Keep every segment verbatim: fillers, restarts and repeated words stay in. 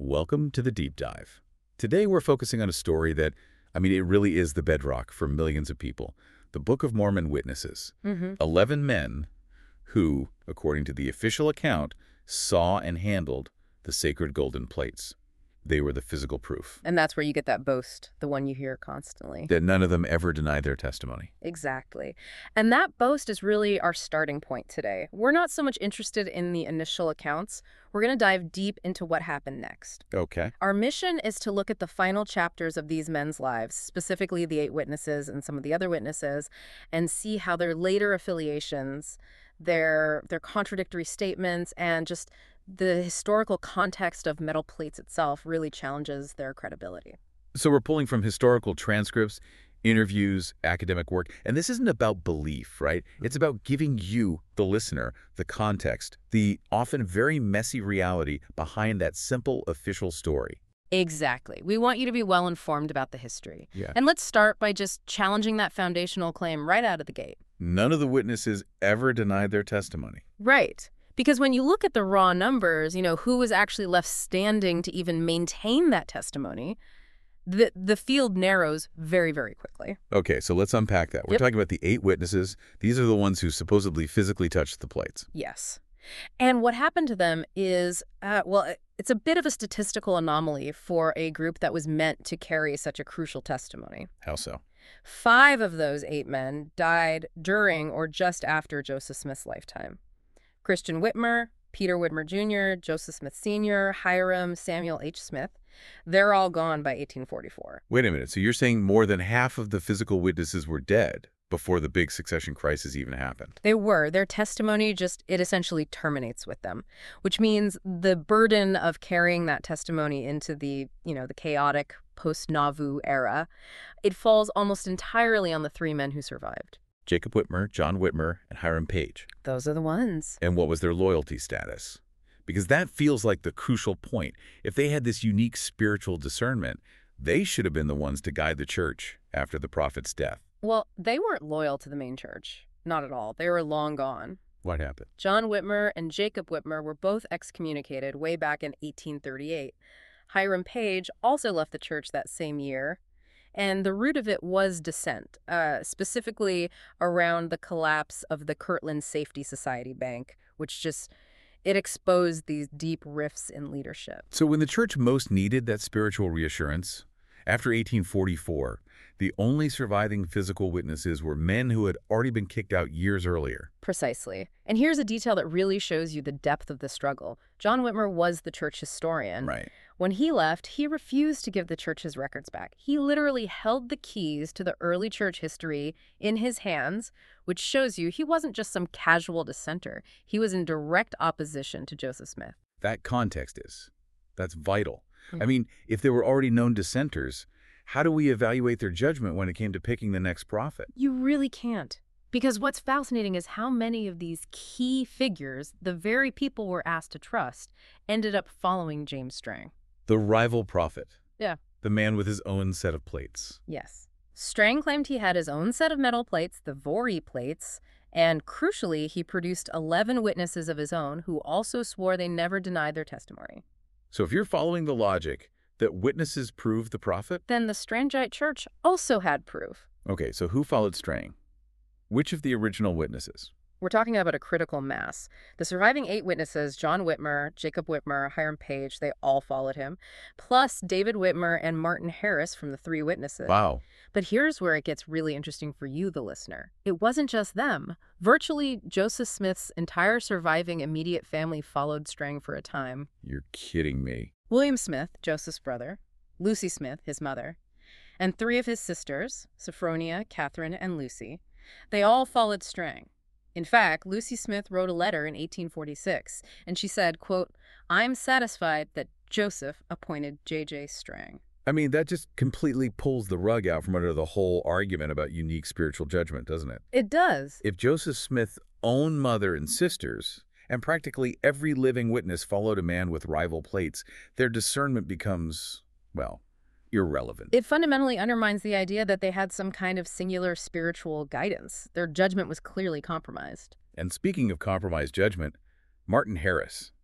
Welcome to the Deep Dive. Today we're focusing on a story that, I mean, it really is the bedrock for millions of people. The Book of Mormon witnesses. Mm-hmm. Eleven men who, according to the official account, saw and handled the sacred golden plates. They were the physical proof And that's where you get that boast, the one you hear constantly. that none of them ever denied their testimony. Exactly. And that boast is really our starting point today. We're not so much interested in the initial accounts. We're going to dive deep into what happened next. Okay. Our mission is to look at the final chapters of these men's lives, specifically the eight witnesses and some of the other witnesses, and see how their later affiliations, their their contradictory statements, and just the historical context of metal plates itself really challenges their credibility. So we're pulling from historical transcripts, interviews, academic work, and this isn't about belief, right? It's about giving you, the listener, the context, the often very messy reality behind that simple official story. Exactly. We want you to be well informed about the history. Yeah. And let's start by just challenging that foundational claim right out of the gate. None of the witnesses ever denied their testimony. Right. Because when you look at the raw numbers, you know, who was actually left standing to even maintain that testimony, the the field narrows very, very quickly. Okay, so let's unpack that. We're Yep. talking about the eight witnesses. These are the ones who supposedly physically touched the plates. Yes. And what happened to them is, uh, well, it's a bit of a statistical anomaly for a group that was meant to carry such a crucial testimony. How so? Five of those eight men died during or just after Joseph Smith's lifetime. Christian Whitmer, Peter Whitmer Junior, Joseph Smith Senior, Hiram, Samuel H. Smith. They're all gone by eighteen forty-four. Wait a minute. So you're saying more than half of the physical witnesses were dead before the big succession crisis even happened? They were. Their testimony just, it essentially terminates with them, which means the burden of carrying that testimony into the, you know, the chaotic post-Nauvoo era, it falls almost entirely on the three men who survived. Jacob Whitmer, John Whitmer, and Hiram Page. Those are the ones. And what was their loyalty status? Because that feels like the crucial point. If they had this unique spiritual discernment, they should have been the ones to guide the church after the prophet's death. Well, they weren't loyal to the main church. Not at all. They were long gone. What happened? John Whitmer and Jacob Whitmer were both excommunicated way back in eighteen thirty-eight. Hiram Page also left the church that same year. And the root of it was dissent, uh, specifically around the collapse of the Kirtland Safety Society Bank, which just, it exposed these deep rifts in leadership. So when the church most needed that spiritual reassurance, after eighteen forty-four, the only surviving physical witnesses were men who had already been kicked out years earlier. Precisely. And here's a detail that really shows you the depth of the struggle. John Whitmer was the church historian. Right. When he left, he refused to give the church his records back. He literally held the keys to the early church history in his hands, which shows you he wasn't just some casual dissenter. He was in direct opposition to Joseph Smith. That context is. That's vital. Mm. I mean, if there were already known dissenters, how do we evaluate their judgment when it came to picking the next prophet? You really can't. Because what's fascinating is how many of these key figures, the very people we're asked to trust, ended up following James Strang. The rival prophet. Yeah. The man with his own set of plates. Yes. Strang claimed he had his own set of metal plates, the Vori plates, and crucially, he produced eleven witnesses of his own who also swore they never denied their testimony. So if you're following the logic that witnesses prove the prophet, Then the Strangite Church also had proof. okay, so who followed Strang? Which of the original witnesses? We're talking about a critical mass. The surviving eight witnesses, John Whitmer, Jacob Whitmer, Hiram Page, they all followed him, plus David Whitmer and Martin Harris from the three witnesses. Wow. But here's where it gets really interesting for you, the listener. It wasn't just them. Virtually, Joseph Smith's entire surviving immediate family followed Strang for a time. You're kidding me. William Smith, Joseph's brother, Lucy Smith, his mother, and three of his sisters, Sophronia, Catherine, and Lucy, they all followed Strang. In fact, Lucy Smith wrote a letter in eighteen forty-six, and she said, quote, "I'm satisfied that Joseph appointed J J Strang." I mean, that just completely pulls the rug out from under the whole argument about unique spiritual judgment, doesn't it? It does. If Joseph Smith's own mother and sisters, and practically every living witness followed a man with rival plates, their discernment becomes, well, irrelevant. It fundamentally undermines the idea that they had some kind of singular spiritual guidance. Their judgment was clearly compromised. And speaking of compromised judgment, Martin Harris.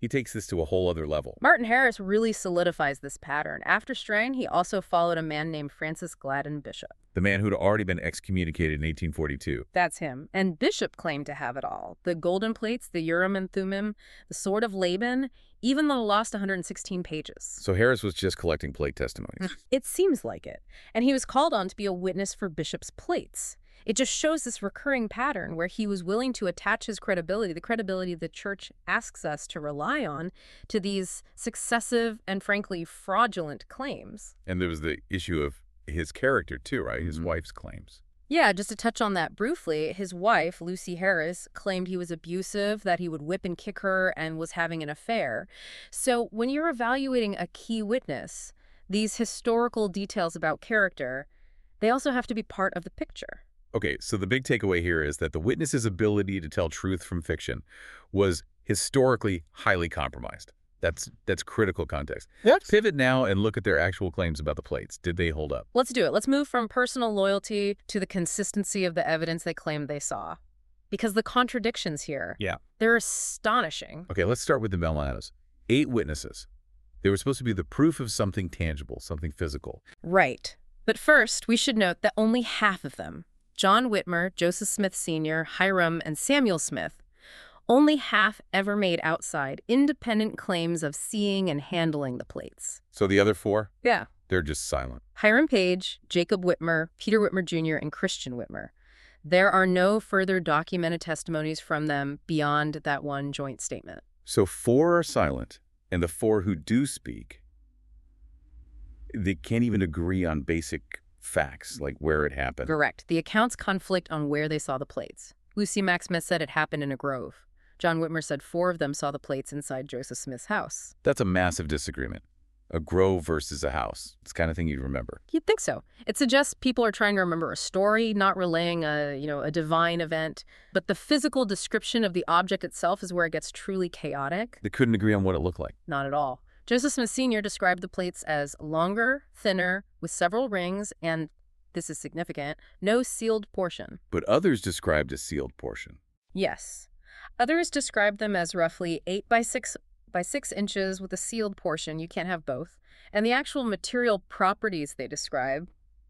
He takes this to a whole other level. Martin Harris really solidifies this pattern. After Strang, he also followed a man named Francis Gladden Bishop. The man who'd already been excommunicated in eighteen forty-two. That's him. And Bishop claimed to have it all. The golden plates, the Urim and Thummim, the sword of Laban, even the lost one hundred sixteen pages. So Harris was just collecting plate testimonies. It seems like it. And he was called on to be a witness for Bishop's plates. It just shows this recurring pattern where he was willing to attach his credibility, the credibility the church asks us to rely on, to these successive and frankly fraudulent claims. And there was the issue of his character too, right? His Mm-hmm. wife's claims. Yeah, just to touch on that briefly, his wife, Lucy Harris, claimed he was abusive, that he would whip and kick her, and was having an affair. So when you're evaluating a key witness, these historical details about character, they also have to be part of the picture. Okay, so the big takeaway here is that the witness's ability to tell truth from fiction was historically highly compromised. That's that's critical context. Yes. Pivot now and look at their actual claims about the plates. Did they hold up? Let's do it. Let's move from personal loyalty to the consistency of the evidence they claimed they saw. Because the contradictions here, Yeah. they're astonishing. Okay, let's start with the Malayanos. Eight witnesses. They were supposed to be the proof of something tangible, something physical. Right. But first, we should note that only half of them, John Whitmer, Joseph Smith Senior, Hiram, and Samuel Smith, only half ever made outside independent claims of seeing and handling the plates. So the other four, Yeah. they're just silent. Hiram Page, Jacob Whitmer, Peter Whitmer Junior, and Christian Whitmer. There are no further documented testimonies from them beyond that one joint statement. So four are silent, and the four who do speak, they can't even agree on basic facts, like where it happened. Correct. The accounts conflict on where they saw the plates. Lucy Mack Smith said it happened in a grove. John Whitmer said four of them saw the plates inside Joseph Smith's house. That's a massive disagreement. A grove versus a house. It's the kind of thing you'd remember. You'd think so. It suggests people are trying to remember a story, not relaying a, you know, a divine event. But the physical description of the object itself is where it gets truly chaotic. They couldn't agree on what it looked like. Not at all. Joseph Smith Senior described the plates as longer, thinner, with several rings, and, this is significant, no sealed portion. But others described a sealed portion. Yes. Others described them as roughly eight by six by six inches with a sealed portion. You can't have both. And the actual material properties they describe,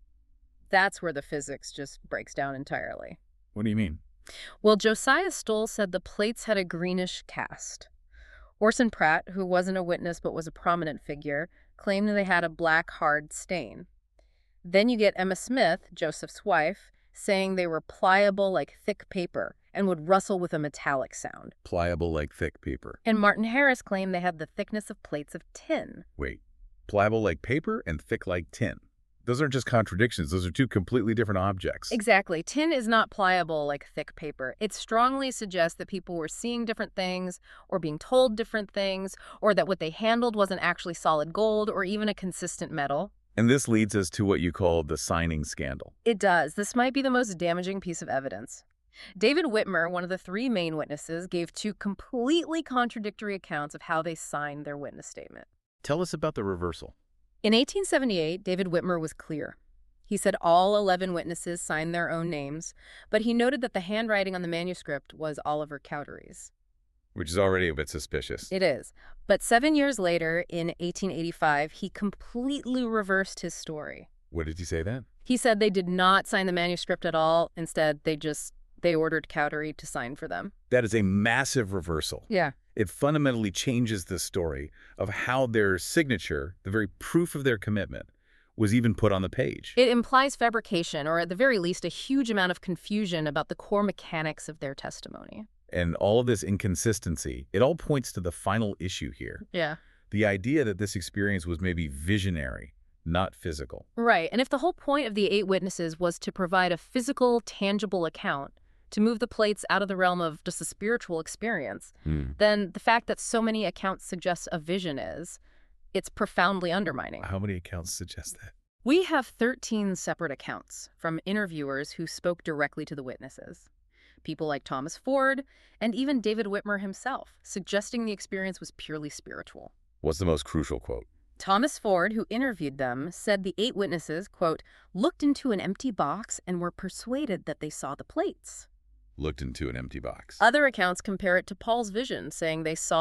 that's where the physics just breaks down entirely. What do you mean? Well, Josiah Stoll said the plates had a greenish cast. Orson Pratt, who wasn't a witness but was a prominent figure, claimed they had a black, hard stain. Then you get Emma Smith, Joseph's wife, saying they were pliable like thick paper and would rustle with a metallic sound. Pliable like thick paper. And Martin Harris claimed they had the thickness of plates of tin. Wait. Pliable like paper and thick like tin. Those aren't just contradictions. Those are two completely different objects. Exactly. Tin is not pliable like thick paper. It strongly suggests that people were seeing different things or being told different things, or that what they handled wasn't actually solid gold or even a consistent metal. And this leads us to what you call the signing scandal. It does. This might be the most damaging piece of evidence. David Whitmer, one of the three main witnesses, gave two completely contradictory accounts of how they signed their witness statement. Tell us about the reversal. In eighteen seventy-eight, David Whitmer was clear. He said all eleven witnesses signed their own names, but he noted that the handwriting on the manuscript was Oliver Cowdery's. Which is already a bit suspicious. It is. But seven years later, in eighteen eighty-five, he completely reversed his story. What did he say then? He said they did not sign the manuscript at all. Instead, they just, they ordered Cowdery to sign for them. That is a massive reversal. Yeah. It fundamentally changes the story of how their signature, the very proof of their commitment, was even put on the page. It implies fabrication, or at the very least, a huge amount of confusion about the core mechanics of their testimony. And all of this inconsistency, it all points to the final issue here. Yeah. The idea that this experience was maybe visionary, not physical. Right. And if the whole point of the eight witnesses was to provide a physical, tangible account, to move the plates out of the realm of just a spiritual experience, Hmm. then the fact that so many accounts suggest a vision is, it's profoundly undermining. How many accounts suggest that? We have thirteen separate accounts from interviewers who spoke directly to the witnesses. People like Thomas Ford and even David Whitmer himself, suggesting the experience was purely spiritual. What's the most crucial quote? Thomas Ford, who interviewed them, said the eight witnesses, quote, looked into an empty box and were persuaded that they saw the plates. Looked into an empty box. Other accounts compare it to Paul's vision, saying they saw it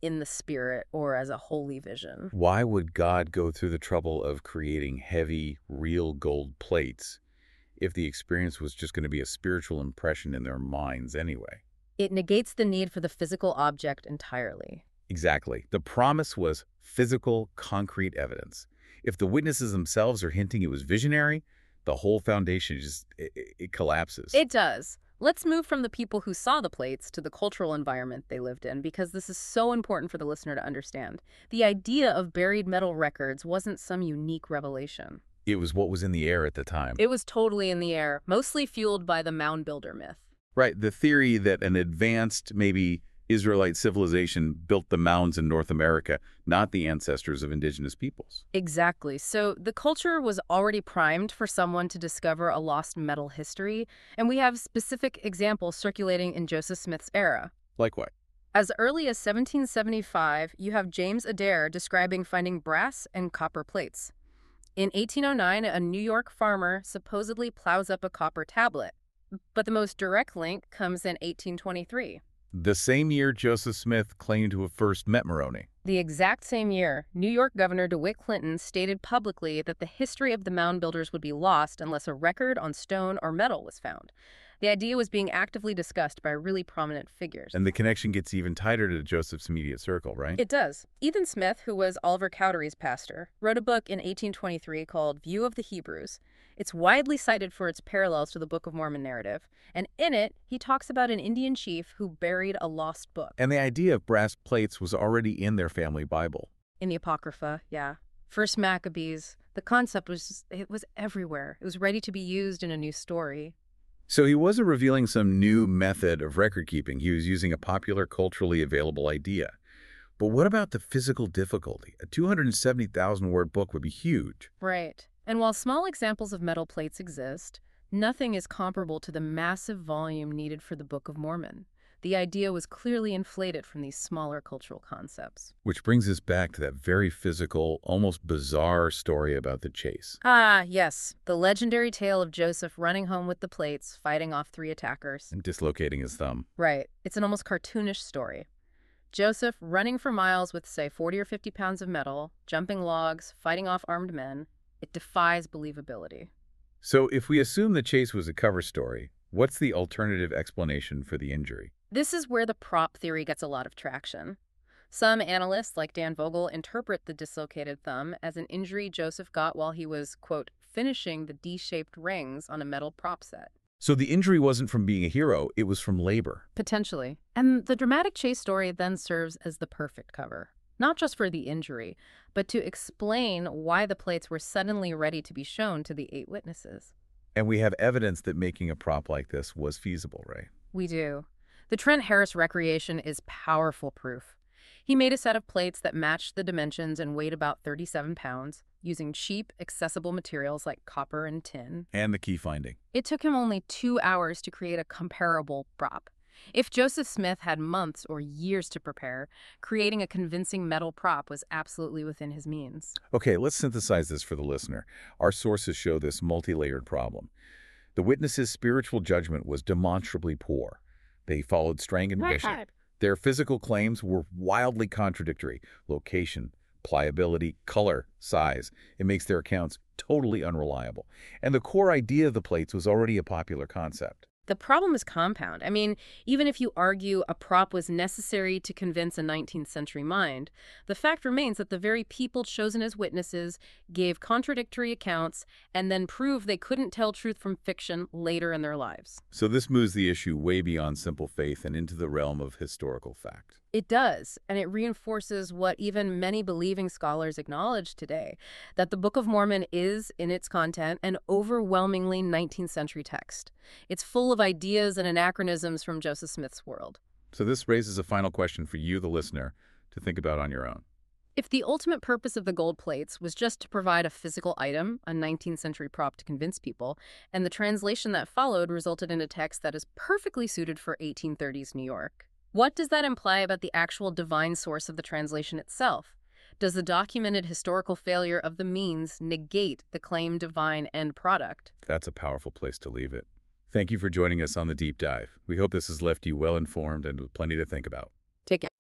in the spirit or as a holy vision. Why would God go through the trouble of creating heavy, real gold plates if the experience was just going to be a spiritual impression in their minds anyway? It negates the need for the physical object entirely. Exactly. The promise was physical, concrete evidence. If the witnesses themselves are hinting it was visionary, the whole foundation just it, it collapses. It does. Let's move from the people who saw the plates to the cultural environment they lived in, because this is so important for the listener to understand. The idea of buried metal records wasn't some unique revelation. It was what was in the air at the time. It was totally in the air, mostly fueled by the mound builder myth. Right, the theory that an advanced, maybe Israelite civilization built the mounds in North America, not the ancestors of indigenous peoples. Exactly. So the culture was already primed for someone to discover a lost metal history, and we have specific examples circulating in Joseph Smith's era. Like what? As early as seventeen seventy-five, you have James Adair describing finding brass and copper plates. In eighteen oh nine, a New York farmer supposedly plows up a copper tablet. But the most direct link comes in eighteen twenty-three. The same year Joseph Smith claimed to have first met Moroni. The exact same year, New York Governor DeWitt Clinton stated publicly that the history of the mound builders would be lost unless a record on stone or metal was found. The idea was being actively discussed by really prominent figures. And the connection gets even tighter to Joseph's immediate circle, right? It does. Ethan Smith, who was Oliver Cowdery's pastor, wrote a book in eighteen twenty-three called View of the Hebrews. It's widely cited for its parallels to the Book of Mormon narrative, and in it, he talks about an Indian chief who buried a lost book. And the idea of brass plates was already in their family Bible. In the Apocrypha, yeah. First Maccabees, the concept was, just, it was everywhere. It was ready to be used in a new story. So he wasn't revealing some new method of record keeping. He was using a popular, culturally available idea. But what about the physical difficulty? A two hundred seventy thousand word book would be huge. Right. And while small examples of metal plates exist, nothing is comparable to the massive volume needed for the Book of Mormon. The idea was clearly inflated from these smaller cultural concepts. Which brings us back to that very physical, almost bizarre story about the chase. Ah, yes. The legendary tale of Joseph running home with the plates, fighting off three attackers. And dislocating his thumb. Right. It's an almost cartoonish story. Joseph running for miles with, say, forty or fifty pounds of metal, jumping logs, fighting off armed men. It defies believability. So if we assume the chase was a cover story, what's the alternative explanation for the injury? This is where the prop theory gets a lot of traction. Some analysts, like Dan Vogel, interpret the dislocated thumb as an injury Joseph got while he was, quote, finishing the D-shaped rings on a metal prop set. So the injury wasn't from being a hero, it was from labor. Potentially. And the dramatic chase story then serves as the perfect cover. Not just for the injury, but to explain why the plates were suddenly ready to be shown to the eight witnesses. And we have evidence that making a prop like this was feasible, right? We do. The Trent Harris recreation is powerful proof. He made a set of plates that matched the dimensions and weighed about thirty-seven pounds, using cheap, accessible materials like copper and tin. And the key finding. It took him only two hours to create a comparable prop. If Joseph Smith had months or years to prepare, creating a convincing metal prop was absolutely within his means. Okay, let's synthesize this for the listener. Our sources show this multi-layered problem. The witnesses' spiritual judgment was demonstrably poor. They followed Strang and Bishop. Their physical claims were wildly contradictory. Location, pliability, color, size. It makes their accounts totally unreliable. And the core idea of the plates was already a popular concept. The problem is compound. I mean, even if you argue a prop was necessary to convince a nineteenth century mind, the fact remains that the very people chosen as witnesses gave contradictory accounts and then proved they couldn't tell truth from fiction later in their lives. So this moves the issue way beyond simple faith and into the realm of historical fact. It does, and it reinforces what even many believing scholars acknowledge today, that the Book of Mormon is, in its content, an overwhelmingly nineteenth century text. It's full of ideas and anachronisms from Joseph Smith's world. So this raises a final question for you, the listener, to think about on your own. If the ultimate purpose of the gold plates was just to provide a physical item, a nineteenth century prop to convince people, and the translation that followed resulted in a text that is perfectly suited for eighteen thirties New York, what does that imply about the actual divine source of the translation itself? Does the documented historical failure of the means negate the claimed divine end product? That's a powerful place to leave it. Thank you for joining us on the deep dive. We hope this has left you well informed and with plenty to think about. Take care.